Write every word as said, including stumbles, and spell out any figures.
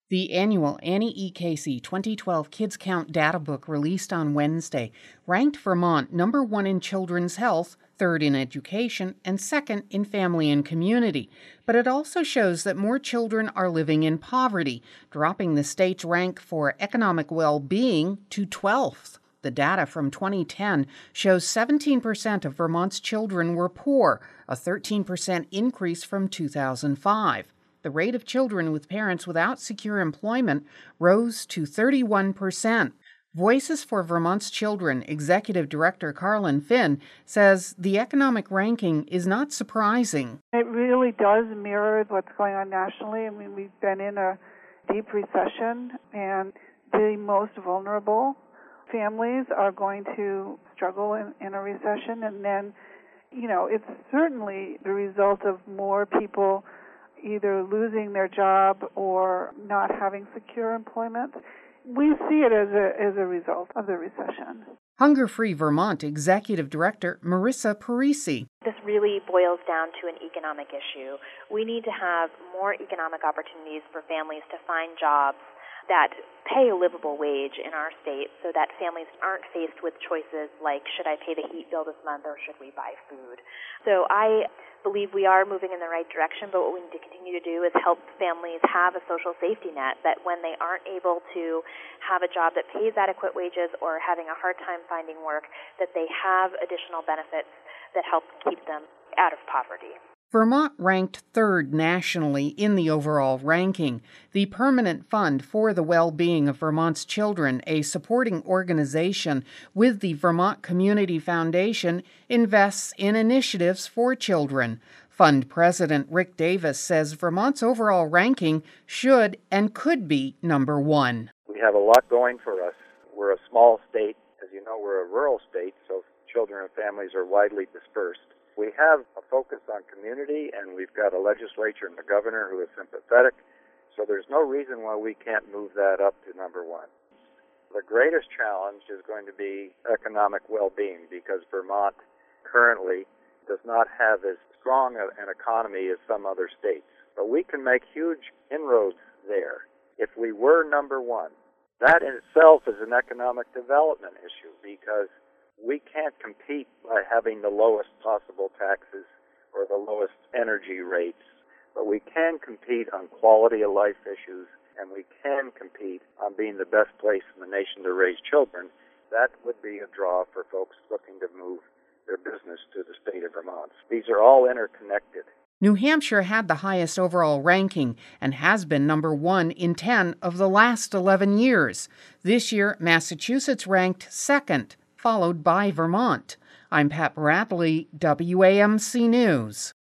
The annual Annie E. Casey twenty twelve Kids Count data book released on Wednesday ranked Vermont number one in children's health, third in education, and second in family and community. But it also shows that more children are living in poverty, dropping the state's rank for economic well-being to twelfth. The data from twenty ten shows seventeen percent of Vermont's children were poor, a thirteen percent increase from two thousand five. The rate of children with parents without secure employment rose to thirty-one percent. Voices for Vermont's Children Executive Director Carlin Finn says the economic ranking is not surprising. It really does mirror what's going on nationally. I mean, we've been in a deep recession, and the most vulnerable families are going to struggle in, in a recession. And then, you know, it's certainly the result of more people either losing their job or not having secure employment. We see it as a as a result of the recession. Hunger Free Vermont Executive Director Marissa Parisi. This really boils down to an economic issue. We need to have more economic opportunities for families to find jobs that pay a livable wage in our state so that families aren't faced with choices like, should I pay the heat bill this month or should we buy food? So I believe we are moving in the right direction, but what we need to continue to do is help families have a social safety net that when they aren't able to have a job that pays adequate wages or having a hard time finding work, that they have additional benefits that help keep them out of poverty. Vermont ranked third nationally in the overall ranking. The Permanent Fund for the Well-Being of Vermont's Children, a supporting organization with the Vermont Community Foundation, invests in initiatives for children. Fund President Rick Davis says Vermont's overall ranking should and could be number one. We have a lot going for us. We're a small state. As you know, we're a rural state, so children and families are widely dispersed. We have a focus on community, and we've got a legislature and a governor who is sympathetic, so there's no reason why we can't move that up to number one. The greatest challenge is going to be economic well-being, because Vermont currently does not have as strong an economy as some other states. But we can make huge inroads there if we were number one. That in itself is an economic development issue, because we can't compete by having the lowest possible taxes or the lowest energy rates, but we can compete on quality of life issues, and we can compete on being the best place in the nation to raise children. That would be a draw for folks looking to move their business to the state of Vermont. These are all interconnected. New Hampshire had the highest overall ranking and has been number one in ten of the last eleven years. This year, Massachusetts ranked second, followed by Vermont. I'm Pat Bradley, W A M C News.